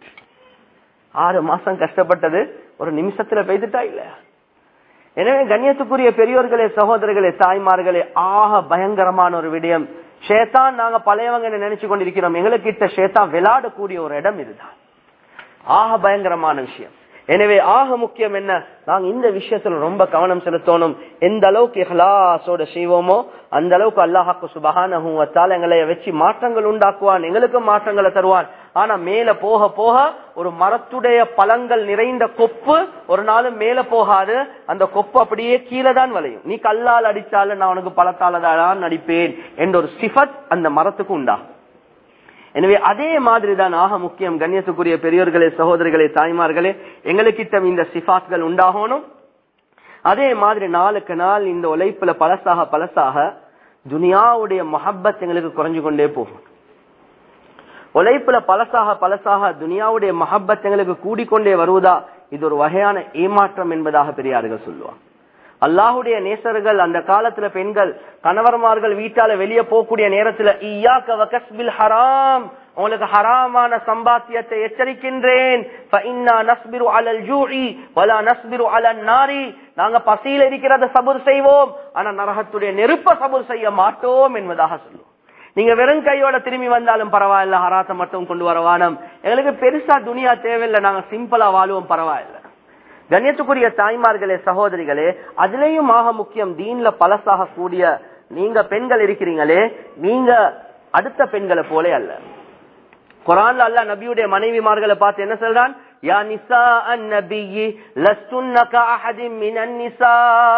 6 மாசம் கஷ்டப்பட்டது ஒரு நிமிஷத்துல பெய்துட்டா இல்ல. எனவே கண்ணியத்துக்குரிய பெரியோர்களே, சகோதரர்களே, தாய்மார்களே, ஆக பயங்கரமான ஒரு விடயம். ஷேத்தான் நாங்க பழையவங்க நினைச்சு கொண்டிருக்கிறோம், எங்களுக்கிட்ட ஷேத்தான் விளையாடக்கூடிய ஒரு இடம் இதுதான். ஆக பயங்கரமான விஷயம். எனவே ஆக முக்கியம் என்ன, நாங்க இந்த விஷயத்துல ரொம்ப கவனம் செலுத்தணும். எந்த அளவுக்கு இஹ்லாஸோட செய்வோமோ அந்த அளவுக்கு அல்லாஹ்வுக்கு சுப்ஹானஹு வ தஆலா எங்களை வச்சு மாற்றங்கள் உண்டாக்குவான், எங்களுக்கு மாற்றங்களை தருவான். ஆனா மேல போக போக ஒரு மரத்துடைய பழங்கள் நிறைந்த கொப்பு ஒரு நாளும் மேல போகாது, அந்த கொப்பு அப்படியே கீழே தான் வளையும். நீ கல்லால் அடிச்சாலும் நான் உனக்கு பழத்தால தான் அடிப்பேன் என்ற ஒரு சிஃபத் அந்த மரத்துக்கு உண்டா. எனவே அதே மாதிரிதான் ஆக முக்கியம். கண்ணியத்துக்குரிய பெரியோர்களே, சகோதரர்களே, தாய்மார்களே, எங்களுக்கிட்ட இந்த சிஃபாத்கள் உண்டாகணும். அதே மாதிரி நாளுக்கு நாள் இந்த உழைப்புல பழசாக துனியாவுடைய மஹப்பத் எங்களுக்கு குறைஞ்சு கொண்டே போகும். உழைப்புல பழசாக துனியாவுடைய மஹப்பத் எங்களுக்கு கூடிக்கொண்டே வருவதா, இது ஒரு வகையான ஏமாற்றம் என்பதாக பெரியார்கள் சொல்லுவாங்க. அல்லாஹுடைய நேசர்கள் அந்த காலத்துல பெண்கள் கணவர்மார்கள் வீட்டால வெளியே போகக்கூடிய நேரத்துல இய்யாக வ கஸ்பில் ஹராம், உங்களுக்கு ஹராமான சம்பாத்தியத்தை எச்சரிக்கின்றேன். ஃபஇன்னா நஸ்பிரு அலல் ஜூஇ வலா நஸ்பிரு அலன் நாரி, நாங்க பசியில இருக்கிறத சபுர் செய்வோம், ஆனா நரகத்துடைய நெருப்ப சபுர் செய்ய மாட்டோம் என்பதாக சொல்லுவோம். நீங்க வெறும் கையோட திரும்பி வந்தாலும் பரவாயில்ல, ஹராத்தை மட்டும் கொண்டு வரவானம், எங்களுக்கு பெருசா துனியா தேவையில்லை, நாங்க சிம்பிளா வாழுவோம், பரவாயில்ல. கண்ணியத்துக்குரிய தாய்மார்களே, சகோதரிகளே, அதுலயும் ஆக முக்கியம் தீன்ல பழசாக கூடிய நீங்க பெண்கள் இருக்கிறீங்களே, நீங்க அடுத்த பெண்களை போல அல்ல. குர்ஆன்ல அல்லாஹ் நபியுடைய மனைவிமார்களை பார்த்து என்ன சொல்றான், யா நிசா அன்-நபியி லஸ்துன்ன கஅஹதின் மினன் நிசா,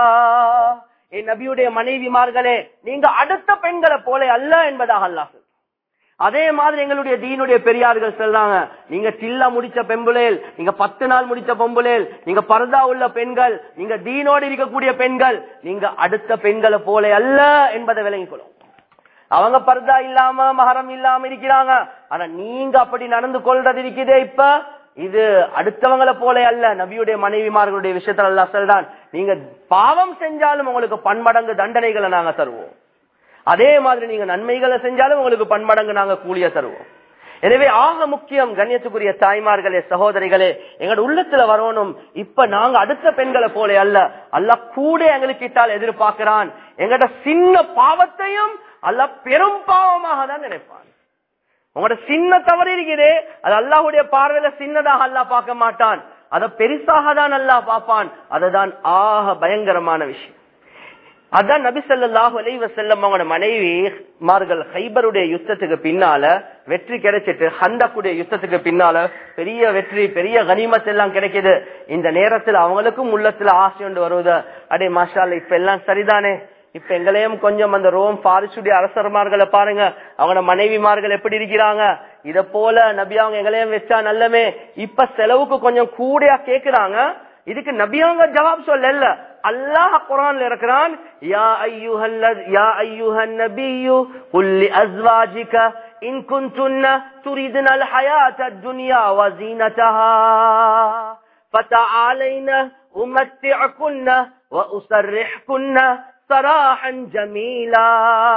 ஏ நபியுடைய மனைவிமார்களே நீங்க அடுத்த பெண்களை போல அல்ல என்பதாக அல்லாஹ் சொல்றான். அதே மாதிரி எங்களுடைய தீனுடைய பெரியார்கள் சொல்றாங்க, நீங்க சில்லா முடிச்ச பெம்புலேல், நீங்க 10 நாள் முடிச்ச பெம்புலேல், நீங்க பர்தா உள்ள பெண்கள், நீங்க தீனோடு இருக்கக்கூடிய பெண்கள், நீங்க அடுத்த பெண்களை போல அல்ல என்பதை விளங்கிக் கொள்ளும். அவங்க பர்தா இல்லாம மஹரம் இல்லாம இருக்கிறாங்க, ஆனா நீங்க அப்படி நடந்து கொள்றது இருக்குதே, இப்ப இது அடுத்தவங்களை போல அல்ல. நபியுடைய மனைவிமார்களுடைய விஷயத்துல அல்லாஹ் சொல்றான், நீங்க பாவம் செஞ்சாலும் உங்களுக்கு பன்மடங்கு தண்டனைகளை நாங்க தருவோம், அதே மாதிரி நீங்க நன்மைகளை செஞ்சாலும் உங்களுக்கு பன்மடங்கு நாங்க கூலிய தருவோம். எனவே ஆக முக்கியம் கண்ணியத்துக்குரிய தாய்மார்களே, சகோதரிகளே, எங்களோட உள்ளத்துல வரணும், இப்ப நாங்க அடுத்த பெண்களை போல அல்ல, அல்லாஹ் கூட எங்களுக்கு இட்டால் எதிர்பார்க்கிறான். எங்கட சின்ன பாவத்தையும் அல்லாஹ் பெரும் பாவமாக தான் நினைப்பான். உங்களோட சின்ன தவறு இருக்கிறே, அது அல்லாஹ்வுடைய பார்வையில சின்னதாக அல்லாஹ் பார்க்க மாட்டான். அதை பெருசாக தான் அல்லாஹ் பார்ப்பான். அதுதான் ஆக பயங்கரமான விஷயம். அதான் நபி ஸல்லல்லாஹு அலைஹி வஸல்லம் அவங்களோட மனைவிமார்கள் கைபருடைய யுத்தத்துக்கு பின்னால வெற்றி கிடைச்சிட்டு ஹந்தக்குடைய யுத்தத்துக்கு பின்னால பெரிய வெற்றி, பெரிய கனிமத் எல்லாம் கிடைக்குது. இந்த நேரத்துல அவங்களுக்கும் உள்ளத்துல ஆசை கொண்டு வருவது, அடே மாஷா அல்லாஹ் இப்ப எல்லாம் சரிதானே, இப்ப எங்களையும் கொஞ்சம் அந்த ரோம் பாரிசுடைய அரசர்மார்களை பாருங்க, அவங்களோட மனைவிமார்கள் எப்படி இருக்கிறாங்க, இத போல நபி அவங்க எங்களையும் வச்சா நல்லமே, இப்ப செலவுக்கு கொஞ்சம் கூடையா கேக்குறாங்க. இதுக்கு நபி அவங்க ஜவாப் சொல்லல. அல்லாஹ் குர்ஆன்ல இருக்கிறான், யா அய்யுஹன் நபியு குல் லிஅஸ்வாஜிக இன் குன்துன்ன துரிதுனல் ஹயாத்தத் துன்யா வ ஸீனதஹா ஃபதஆலைன உமத்திஉகுன்ன வ உஸர்ரிஹ்குன்ன ஸராஹன் ஜமீலா.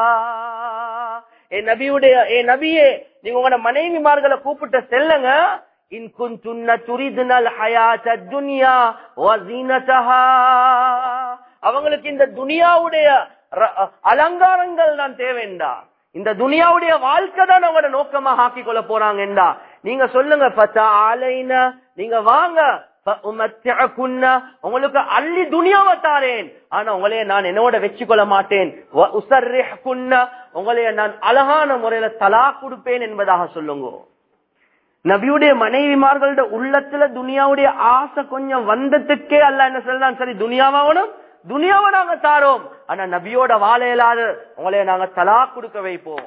ஏ நபியே, நீங்க உங்களோட மனைவிமார்களை கூப்பிட்டு செல்லுங்க, இன் குன்துன்ன துரிதுனல் ஹயாத்தத் துன்யா வ ஸீனதஹா, அவங்களுக்கு இந்த துனியாவுடைய அலங்காரங்கள் தான் தேவைண்டா, இந்த துனியாவுடைய வாழ்க்கை தான் அவங்களோட நோக்கமாக ஆக்கி கொள்ள போறாங்கடா. நீங்க சொல்லுங்க, ஃபதஆலைன, நீங்க வாங்க, ஃபஉமத்திஉகுன்ன, உங்களுக்கு அள்ளி துனியாவை தாரேன், ஆனா உங்களைய நான் என்னோட வெச்சுக்கொள்ள மாட்டேன், வ உஸர்ரிஹ்குன்ன, உங்களைய நான் அழகான முறையில தலாக் கொடுப்பேன் என்பதாக சொல்லுங்க. நபியுடைய மனைவிமார்களோட உள்ளத்துல துனியாவுடைய ஆசை கொஞ்சம் வந்ததுக்கே அல்லாஹ் என்ன சொல்றான், சரி துனியாவாகணும், துனியாவை நாங்க தாரோம், ஆனா நபியோட வாழ இயலாது, உங்களைய நாங்க தலாக் கொடுக்க வைப்போம்.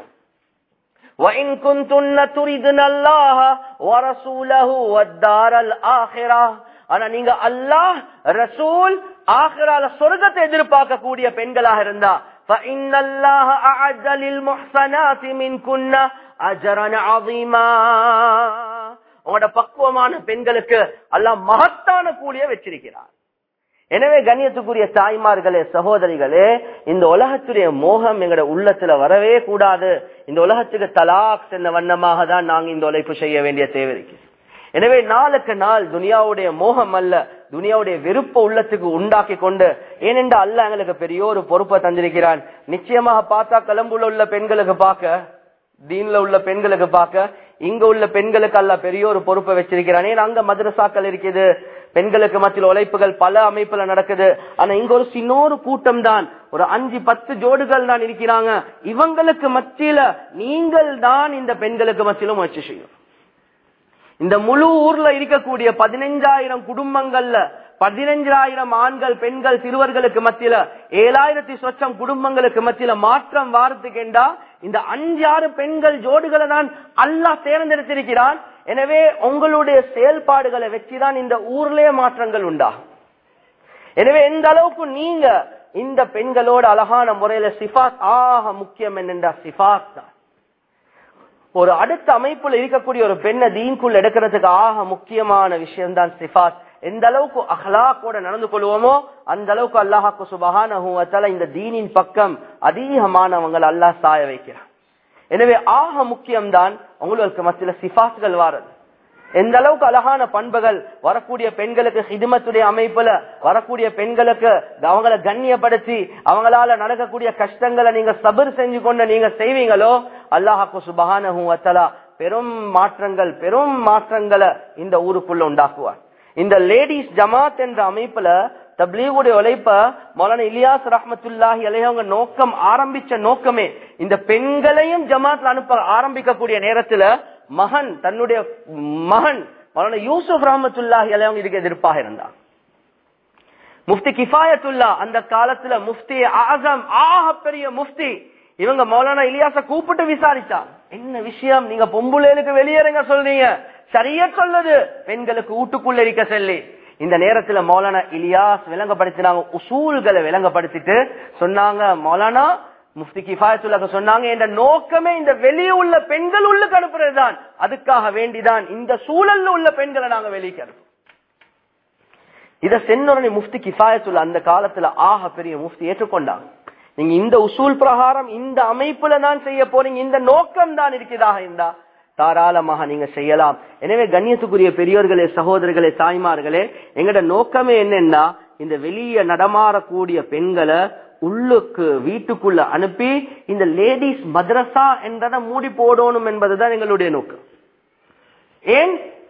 وَإِن كُنتُنَّ تُرِدْنَ اللَّهَ وَرَسُولَهُ وَالدَّارَ الْآخِرَةَ, ஆனா நீங்க அல்லாஹ் ரசூல் ஆகிரால சொர்க்கத்தை எதிர்பார்க்க கூடிய பெண்களாக இருந்தா, فَإِنَّ اللَّهَ أَعَدَّ لِلْمُحْصَنَاتِ مِنْكُنَّ أَجْرًا عَظِيمًا, உங்களோட பக்குவமான பெண்களுக்கு அல்லாஹ் மகத்தான கூலியை வச்சிருக்கிறார். எனவே கண்ணியத்துக்குரிய தாய்மார்களே, சகோதரிகளே, இந்த உலகத்துடைய மோகம் எங்கட உள்ளத்துல வரவே கூடாது. இந்த உலகத்துக்கு தலாக் சென்ற வண்ணமாக தான் நாங்க இந்த உழைப்பு செய்ய வேண்டிய தேவை இருக்கு. எனவே நாளுக்கு நாள் துனியாவுடைய மோகம் அல்ல, துனியாவுடைய வெறுப்ப உள்ளத்துக்கு உண்டாக்கி கொண்டு, ஏனென்றா அல்லாஹ் எங்களுக்கு பெரிய ஒரு பொறுப்பை தந்திருக்கிறான். நிச்சயமாக பார்த்தா கலம்புல உள்ள பெண்களுக்கு பார்க்க, தீன்ல உள்ள பெண்களுக்கு பார்க்க, இங்க உள்ள பெண்களுக்கு அல்லாஹ் பெரிய ஒரு பொறுப்பை வச்சிருக்கிறான். ஏன்னா அங்க மதரசாக்கள் இருக்குது, பெண்களுக்கு மத்தியில் உழைப்புகள் பல அமைப்புல நடக்குது. ஆனா இங்க ஒரு சின்னொரு கூட்டம் தான், ஒரு 5-10 ஜோடுகள் தான் இருக்கிறாங்க. இவங்களுக்கு மத்தியில நீங்கள் தான் இந்த பெண்களுக்கு மத்தியிலும் முயற்சி செய்யும். இந்த முழு ஊர்ல இருக்கக்கூடிய 15,000 குடும்பங்கள்ல 15,000 ஆண்கள், பெண்கள், சிறுவர்களுக்கு மத்தியில 7,000 சொச்சம் குடும்பங்களுக்கு மத்தியில மாற்றம் வாரத்துக்கேண்டா இந்த 5-6 பெண்கள் ஜோடுகளை தான் அல்லாஹ் தேர்ந்தெடுத்திருக்கிறான். எனவே உங்களுடைய செயல்பாடுகளை வச்சுதான் இந்த ஊர்லயே மாற்றங்கள் உண்டாகும். எனவே எந்த அளவுக்கு நீங்க இந்த பெண்களோட அழகான முறையில சிஃபாத், ஆக முக்கியம் என்னென்றா சிஃபாத் தான். ஒரு அடுத்த அமைப்புல இருக்கக்கூடிய ஒரு பெண்ணை தீன்குள் எடுக்கிறதுக்கு ஆக முக்கியமான விஷயம் தான் சிஃபாத். எந்த அளவுக்கு அஹ்லாக்கோட நடந்து கொள்வோமோ அந்த அளவுக்கு அல்லாஹ்வுக்கு சுப்ஹானஹு வ தஆலா இந்த தீனின் பக்கம் அதிகமானவங்களை அல்லாஹ் சாய வைக்கிறான். எனவே ஆக முக்கியம்தான் உங்களுக்கு மத்தியில சிஃபாத்கள் வாரது. எந்த அளவுக்கு அழகான பண்புகள் வரக்கூடிய பெண்களுக்கு ஹிதுமத்துடைய அமைப்புல வரக்கூடிய பெண்களுக்கு அவங்களை கண்ணியப்படுத்தி அவங்களால நடக்கக்கூடிய கஷ்டங்களை நீங்க சபர் செஞ்சு கொண்டு நீங்க செய்வீங்களோ அல்லாஹ்வுக்கு சுப்ஹானஹு வ தஆலா பெரும் மாற்றங்களை இந்த ஊருக்குள்ள உண்டாக்குவார். இந்த லேடிஸ் ஜமாத் என்ற அமைப்புல தப்லீகுடைய உழைப்ப மௌலானா இலியாஸ் ரஹ்மத்துல்லாஹி அலைஹி அவங்க நோக்கம் ஆரம்பிச்ச நோக்கமே இந்த பெண்களையும் ஜமாத்ல அனுப்ப ஆரம்பிக்கக்கூடிய நேரத்துல தன்னுடைய மகன் மௌலானா யூசுப் ரஹ்மத்துல்லாஹி அலைஹி அவங்க இதுக்கு எதிர்ப்பாக இருந்தார். முஃப்தி கிஃபாயத்துல்லா அந்த காலத்துல முஃப்தி ஆஸம் ஆக பெரிய முஃப்தி, இவங்க மௌலானா இலியாஸ கூப்பிட்டு விசாரிச்சா, என்ன விஷயம், நீங்க பொம்புளைகளுக்கு வெளியேறுங்க சொல்றீங்க, சரியா சொல்லுது பெண்களுக்கு வீட்டுக்குள்ள இருக்க சொல்லி. இந்த நேரத்துல மௌலானா இலியாஸ் விளங்கப்படுத்தினாங்க, உசூல்களை விளங்கப்படுத்திட்டு சொன்னாங்க, மௌலானா முஃப்தி கிஃபாயத்துல்லாஹ் சொன்னாங்க, இந்த நோக்கமே இந்த வெளியே உள்ள பெண்கள் உள்ளுக்கு அனுப்புறதுதான், அதுக்காக வேண்டிதான் இந்த சூழல்ல உள்ள பெண்களை நாங்க வெளியே அனுப்புறோம். இத சென்னோடனே முஃப்தி கிஃபாயத்துல்லாஹ் அந்த காலத்துல ஆக பெரிய முஃப்தி ஏற்றுக்கொண்டாங்க. நீங்க இந்த உசூல் பிரகாரம் இந்த அமைப்புல தான் செய்ய போறீங்க, இந்த நோக்கம் தான் இருக்கிறதாக இருந்தா தாராளமாக நீங்க செய்யலாம். எனவே கண்ணியத்துக்குரிய பெரியோர்களே, சகோதரர்களே, தாய்மார்களே, எங்கட நோக்கமே என்னன்னா இந்த வெளியே நடமாறக்கூடிய பெண்களை உள்ளுக்கு வீட்டுக்குள்ள அனுப்பி இந்த லேடிஸ் மதரசா என்றதை மூடி போடணும் என்பதுதான் எங்களுடைய நோக்கம். ஏன் ஒவ்வொரு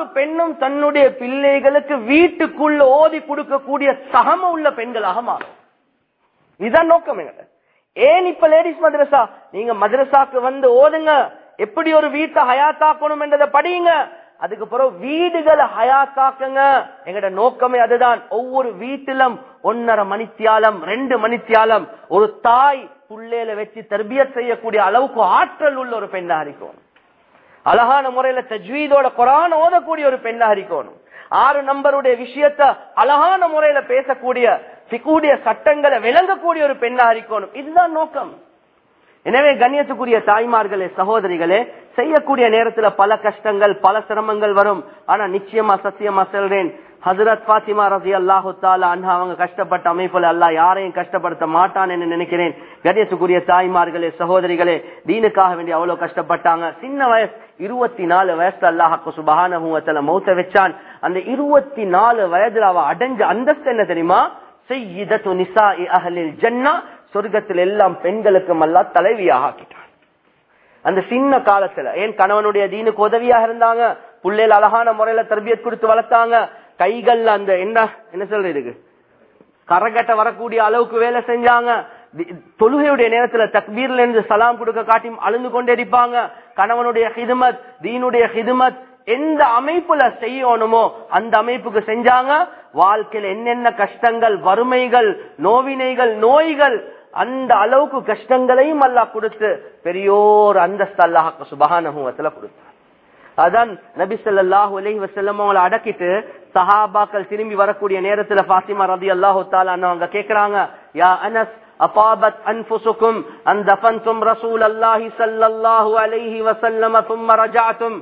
ஒவ்வொரு பெண்ணும் தன்னுடைய பிள்ளைகளுக்கு வீட்டுக்குள்ள ஓதி கொடுக்கக்கூடிய சகம உள்ள பெண்களாக மாறும். இதுதான் நோக்கம். ஏன் இப்ப லேடிஸ் மதரசா? நீங்க மதரசாக்கு வந்து ஓதுங்க, எப்படி ஒரு வீட்டை ஹயாத்தாக்கணும் என்றதை படியுங்க, அதுக்கு பிறகு வீடுகளை ஹயாத்தாக்குங்க. எங்கட நோக்கமே அதுதான். ஒவ்வொரு வீட்டிலும் 1.5 மணித்தியாலம் 2 மணித்தியாலம் ஒரு தாய் புள்ளையில வச்சு தர்பியத் செய்யக்கூடிய அளவுக்கு ஆற்றல் உள்ள ஒரு பெண்ணா இருக்கணும். அழகான முறையில தஜ்வீதோட குர்ஆன் ஓதக்கூடிய ஒரு பெண்ணா இருக்கணும். 6 நம்பருடைய விஷயத்த அழகான முறையில பேசக்கூடிய ஃபிக்ஹுடைய சட்டங்களை விளங்கக்கூடிய ஒரு பெண்ணா இருக்கணும். இதுதான் நோக்கம். எனவே கண்ணியத்துக்குரிய தாய்மார்களே, சகோதரிகளே, செய்யக்கூடிய நேரத்துல பல கஷ்டங்கள் பல சிரமங்கள் வரும். ஆனா நிச்சயமா சத்தியமா சொல்றேன், ஹஜ்ரத் ஃபாத்திமா ரலியல்லாஹு தஆலா அன்ஹா அவங்க கஷ்டப்பட்ட அமைப்புல அல்லாஹ் யாரையும் கஷ்டப்படுத்த மாட்டான் என்று நினைக்கிறேன். கண்ணியத்துக்குரிய தாய்மார்களே, சகோதரிகளே, தீனுக்காக வேண்டி அவ்வளவு கஷ்டப்பட்டாங்க. சின்ன வயசு 24 வயசுல அல்லாஹ் சுப்ஹானஹு வ தஆலா மௌத்த வச்சான். அந்த 24 வயதுல அவ அடைஞ்ச அந்தஸ்து என்ன தெரியுமா? சய்யிதத்து நிசாஇ அஹ்லில் ஜன்னah, சொர்க்கத்தில் எல்லாம் பெண்களுக்கும் அல்லாஹ் தலைவியாக ஆக்கிட்டான். அந்த சின்ன காலத்துல ஏன் கணவனுடைய தீனுக்கு உதவியாக இருந்தாங்க, புள்ளையில அழகான முறையில தர்பியத் கொடுத்து வளர்த்தாங்க, கைகள்ல அந்த என்ன சொல்றது கரகட்ட வரக்கூடிய அளவுக்கு வேலை செஞ்சாங்க. தொழுகையுடைய நேரத்துல தக்பீர்ல இருந்து சலாம் கொடுக்க காட்டி அழுந்து கொண்டே இருப்பாங்க. கணவனுடைய ஹிதுமத், தீனுடைய ஹிதுமத் எந்த அமைப்புல செய்யணுமோ அந்த அமைப்புக்கு செஞ்சாங்க. வாழ்க்கையில் என்னென்ன கஷ்டங்கள், வறுமைகள், நோவினைகள், நோய்கள், அந்த அளவுக்கு கஷ்டங்களையும் அல்லாஹ் கொடுத்து பெரியோர் அந்தஸ்து அல்லாஹ் சுப்ஹானஹு வ தஆலா கொடுத்தார். அதான் நபி ஸல்லல்லாஹு அலைஹி வஸல்லம் அவங்களை அடக்கிட்டு சஹாபாக்கள் திரும்பி வரக்கூடிய நேரத்துல ஃபாத்திமா ரலியல்லாஹு தஆலா அவங்க கேக்குறாங்க, யா அனஸ் அபாபத் அன்ஃபுசுக்கும் அன் தஃபன்தும் ரசூலல்லாஹி ஸல்லல்லாஹு அலைஹி வஸல்லம் ثم رجعتم.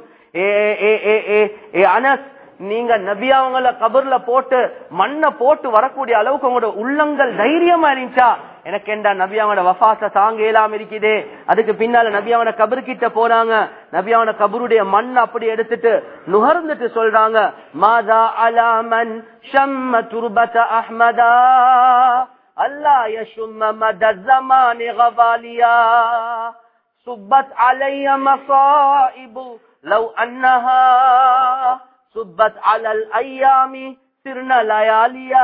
ஏ அனஸ், நீங்க நபி அவங்களை கபர்ல போட்டு மண்ணை போட்டு வரக்கூடிய அளவுக்கு உங்களோட உள்ளங்கள் தைரியமா இருந்துச்சா? எனக்கு என்ன நபி அவனோட வஃபாத்த தாங்க இயலாம இருக்குதே. அதுக்கு பின்னால நபி அவன கபர் கிட்ட போறாங்க. நபி அவன கபருடைய மண் அப்படி எடுத்துட்டு நுகர்ந்துட்டு சொல்றாங்க, மாதா அலாமன் ஷம்ம துர்பத அஹ்மதா அல்லா யஷும்ம மத ஸமானி கவாலியா சுப்பத் அலைய மஸாயிபு லவ் அன்னஹா சுப்பத் அலல் ஐயாமி சிர்ன லயாலியா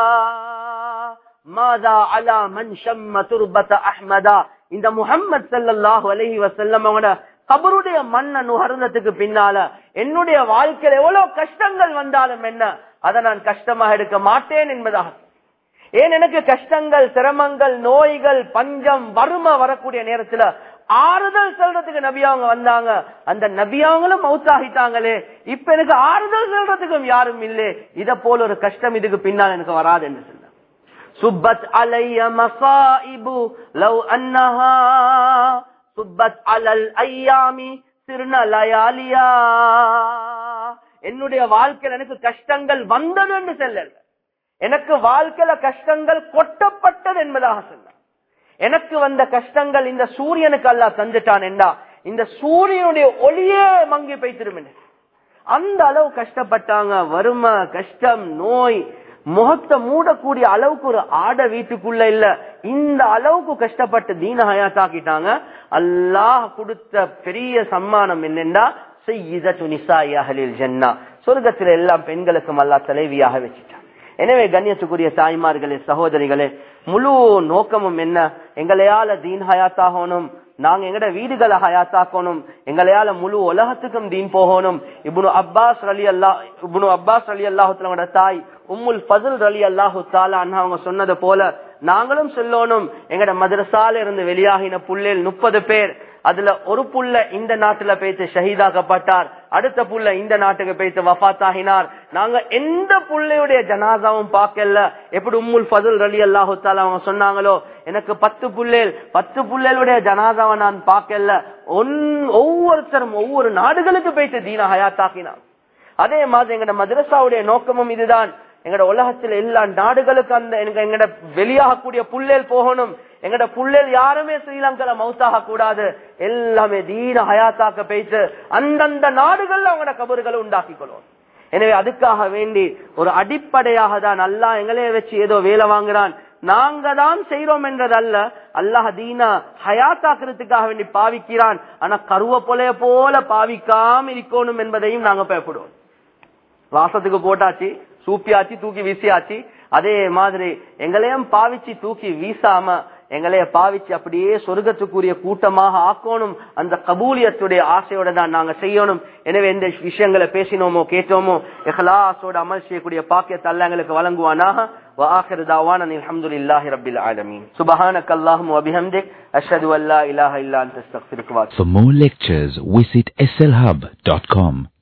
மாதா அலா மன் ஷம்ம துர்பத அஹ்மதா. இந்த முஹம்மது ஸல்லல்லாஹு அலைஹி வஸல்லம் அவங்களோட கபருடைய மண்ணை நுகர்ந்ததுக்கு பின்னால என்னுடைய வாழ்க்கையில எவ்வளவு கஷ்டங்கள் வந்தாலும் என்ன, அதை நான் கஷ்டமாக எடுக்க மாட்டேன் என்பதாக. ஏன் எனக்கு கஷ்டங்கள், சிரமங்கள், நோய்கள், பஞ்சம், வறுமை வரக்கூடிய நேரத்துல ஆறுதல் சொல்றதுக்கு நபியாவங்க வந்தாங்க. அந்த நபியாவங்களும் மௌத்தாகிட்டாங்களே, இப்ப எனக்கு ஆறுதல் சொல்றதுக்கும் யாரும் இல்லை. இத போல ஒரு கஷ்டம் இதுக்கு பின்னால் எனக்கு வராது என்று சொன்னாங்க. சுப்பத் அலைய மஸாயிபு லவ் அன்னஹா சுப்பத் அலல் ஐயாமி சிர்ன லயாலியா. என்னுடைய வாழ்க்கையில் எனக்கு கஷ்டங்கள் வந்தது என்று சொல்லல, எனக்கு வாழ்க்கையில கஷ்டங்கள் கொட்டப்பட்டது என்பதாக சொன்னார். எனக்கு வந்த கஷ்டங்கள் இந்த சூரியனுக்கு அல்லாஹ் தந்துட்டான் என்றா இந்த சூரியனுடைய ஒளியே மங்கி போய்த்திரும். அந்த அளவு கஷ்டப்பட்டாங்க. வறுமை, கஷ்டம், நோய், முகத்தை மூடக்கூடிய அளவுக்கு ஒரு ஆட வீட்டுக்குள்ள இல்ல. இந்த அளவுக்கு கஷ்டப்பட்டு தீன ஹயாத்தாக்கிட்டாங்க. அல்லாஹ் கொடுத்த பெரிய சம்மானம் என்னென்றா சய்யிதத்து நிசாஇ அஹ்லில் ஜன்னah, சொர்க்கத்தில் எல்லாம் பெண்களுக்கும் அல்லாஹ் தலைவியாக வச்சுட்டான். எனவே கண்ணியத்துக்குரிய தாய்மார்களே, சகோதரிகளே, முழு நோக்கமும் என்ன? எங்களையால தீன் ஹயாத்தாகணும், நாங்க எங்கட வீடுகளை ஹயாத்தாக்கணும், எங்களையால முழு உலகத்துக்கும் தீன் போகணும். இப்னு அப்பாஸ் ரலியல்லாஹு தஆலா தாய் உம்முல் ஃபஸ்ல் ரலியல்லாஹு தஆலா அன்ஹா அவங்க சொன்னது போல நாங்களும் சொல்லணும். எங்கட மதரசால இருந்து வெளியாகின புள்ளேல் 30 பேர், அதுல ஒரு புள்ள இந்த நாட்டுல போயிட்டு ஷஹீதாக்கப்பட்டார், அடுத்த புள்ள இந்த நாட்டுக்கு போயிட்டு வஃபாத் ஆகினார். நாங்க எந்த புள்ளையுடைய ஜனாசாவும் பார்க்கல. எப்படி உம்முல் ஃபஸ்ல் ரலியல்லாஹு தஆலா அவங்க சொன்னாங்களோ, எனக்கு 10 புள்ளைகளுடைய ஜனாசாவை நான் பார்க்கல. ஒவ்வொருத்தரும் ஒவ்வொரு நாடுகளுக்கு போயிட்டு தீன ஹயாத்தாக்கினார். அதே மாதிரி எங்கட மதரசாவுடைய நோக்கமும் இதுதான். எங்கட உலகத்தில் எல்லா நாடுகளுக்கு அந்த எங்கட வெளியாகக்கூடிய புள்ளேல் போகணும். எங்கட புள்ளேல் யாருமே ஸ்ரீலங்கால மௌத்தாக கூடாது, எல்லாமே தீன ஹயாத்தாக்க போயிட்டு அந்தந்த நாடுகள்ல அவங்களோட கபறுகளை உண்டாக்கி கொள்வோம். எனவே அதுக்காக வேண்டி ஒரு அடிப்படையாக தான் அல்லாஹ் எங்களே வச்சு ஏதோ வேலை வாங்குறான், நாங்க தான் செய்யறோம் என்றதல்ல. அல்லாஹ் தீனா ஹயாத்தாக்குறதுக்காக வேண்டி பாவிக்கிறான். ஆனா கருவ போல பாவிக்காம இருக்கணும் என்பதையும் நாங்க பயப்படுவோம். வாசத்துக்கு போட்டாச்சு, சூப்பியாச்சு, தூக்கி வீசியாச்சு. அதே மாதிரி எங்களையும் பாவிச்சு தூக்கி வீசாம எங்களைய பாவிச்சு அப்படியே சொர்க்கத்துக்குரிய கூட்டமாக ஆக்கணும். அந்த கபூலியத்துடைய ஆசையோட தான் நாங்க செய்யணும். எனவே எந்த விஷயங்களை பேசினோமோ கேட்டோமோ இஹ்லாஸோட அமல் செய்யக்கூடிய பாக்கியத்தை அல்லாஹ் எங்களுக்கு வழங்குவானாக. وآخر دعوانا الحمد لله رب العالمين. سبحانك اللهم وبحمدك أشهد أن لا إله إلا أنت أستغفرك وأتوب. For more lectures visit slhub.com.